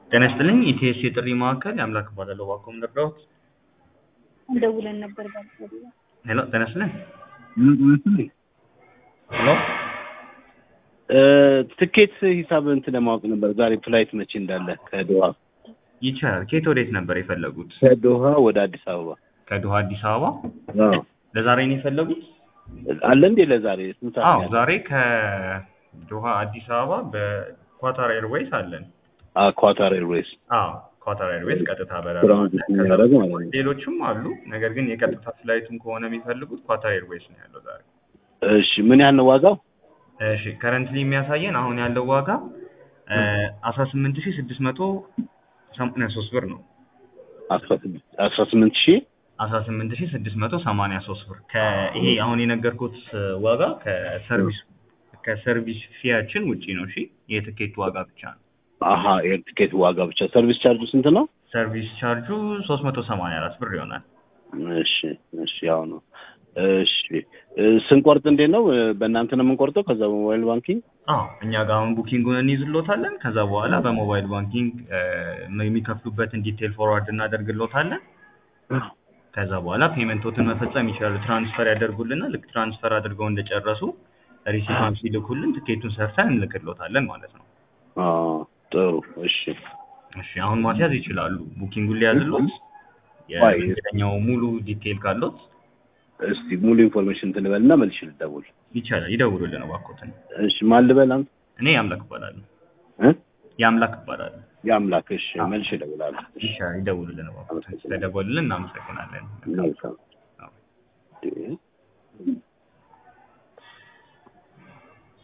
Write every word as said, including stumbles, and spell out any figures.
ጤና ይስጥልኝ ኢቲኤስ የጥሪ ማዕከል የአምላክ እባላለሁ እባክዎ ምን ልርዳዎት? ደውለን ነበር ባልተደወለ ሄሎ ጤና ይስጥልኝ ምን ሄሎ እ ትኬት ሂሳብ እንትን ለማወቅ ነበር ዛሬ ፍላይት መቼ እንዳለ ከዶሃ ይቻላል ከየት ወዴት ነበር የፈለጉት? ከዶሃ ወደ አዲስ አበባ ከዶሃ አዲስ አበባ አዎ ለዛሬ ነው የፈለጉት? አለ እንዴ ለዛሬ ስንት ሰዓት አዎ ነው? ዛሬ ከዶሃ አዲስ አበባ በኳታር ኤርዌይስ አለን። አ ኳታር ኤርዌይስ አዎ ኳታር ኤርዌይስ ቀጥታ በረራ ትራንዚት የሚያደርግ ማለት ነው። ሌሎችም አሉ ነገር ግን የቀጥታ ፍላይቱን ከሆነ የሚፈልጉት ኳታር ኤርዌይስ ነው ያለው ዛሬ። እሺ ምን ያህል ነው ዋጋው? እሺ ከረንትሊ የሚያሳየን አሁን ያለው ዋጋ አስራ ስምንት ሺህ ስድስት መቶ ሰማንያ ሶስት ብር ነው። አስራ ስምንት ሺህ አስራ ስምንት ሺህ ስድስት መቶ ሰማንያ ሶስት ብር ከይሄ አሁን የነገርኩት ዋጋ ከሰርቪስ ከሰርቪስ ፊያችን ውጪ ነው። እሺ የትኬት ዋጋ ብቻ ነው። አሃ የትኬት ዋጋ ብቻ። ሰርቪስ ቻርጁ ስንት ነው? ሰርቪስ ቻርጁ ሶስት መቶ ሰማንያ አራት ብር ይሆናል። እሺ እሺ ያው ነው። እሺ ስንቆርጥ እንዴት ነው? በእናንተ ነው የምንቆርጠው ከዛ በሞባይል ባንኪንግ? አዎ እኛ ጋር አሁን ቡኪንጉን እንይዝልዎታለን ከዛ በኋላ በሞባይል ባንኪንግ የሚከፍሉበትን ዲቴል ፎርዋርድ እናደርግልዎታለን። ከዛ በኋላ ፔመንቶትን መፈጸም ይችላሉ። ትራንስፈር ያደርጉልና ልክ ትራንስፈር አድርገው እንደጨረሱ ሪሲቷን ሲልኩልን ትኬቱን ሰርተን እንልክልዎታለን ማለት ነው። አዎ ጥሩ እሺ እሺ አሁን ማስያዝ ይችላሉ። ቡኪንጉን ሊያዝልዎት የእንግዲኛው ሙሉ ዲቴል ካለዎት እስቲ ሙሉ ኢንፎርሜሽን ትልበልና መልሽ ልደውል ይቻላል። ይደውሉልን እባክዎትን። እሺ ማን ልበል አንተ? እኔ ያምላክ እባላለሁ። እ ያምላክ እባላለሁ። ያምላክ እሺ መልሽ እደውላለሁ። እሺ ይደውሉልን እባክዎትን። ስለደወሉልን እናመሰግናለን። መልካም። አዎ